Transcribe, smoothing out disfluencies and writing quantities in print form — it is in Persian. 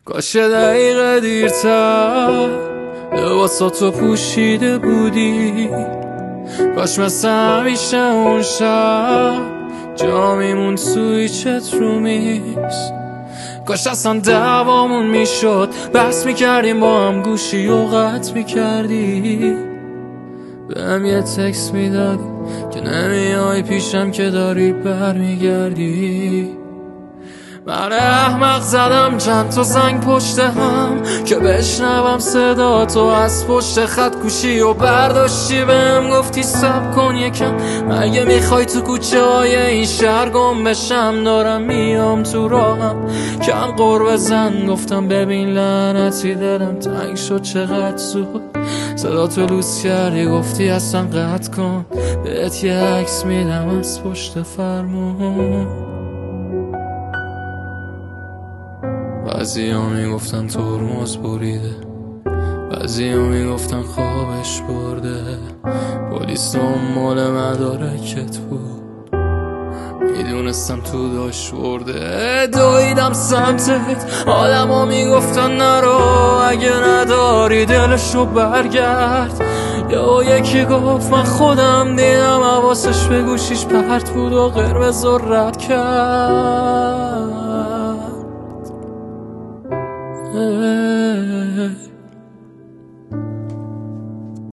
کاش یه دقیقه دیرتر لباساتو پوشیده بودی، کاش مثل همیشه اون شب جا میمون توی چت رومیز، کاش اصلا دعوامون میشد بحث میکردیم با هم گوشی و قطع میکردی، بهم یه تکس میدادی که نمیای پیشم که داری برمیگردی. من احمق زدم چند تا زنگ پشت هم که بشنوم صدا تو از پشت خط گوشی و برداشتی بهم گفتی صبر کن یکم، مگه میخوای تو کوچه های این شهر گم بشم؟ دارم میام تو راهم کم قرب زن. گفتم ببین لعنتی دلم تنگ شد چقدر زود صدا تو لوس کردی، گفتی اصلا قطع کن بهت یه عکس میدم از پشت فرمون. بعضی ها میگفتن ترمز بریده، بعضی ها میگفتن خوابش برده، پلیس دنبال مدارکت بود میدونستم تو داشت برده. دویدم سمتت آدم ها میگفتن نرو اگه نداری دلشو برگرد، یا یکی گفت من خودم دیدم حواسش به گوشیش پرت بود و قرمز رد کرد.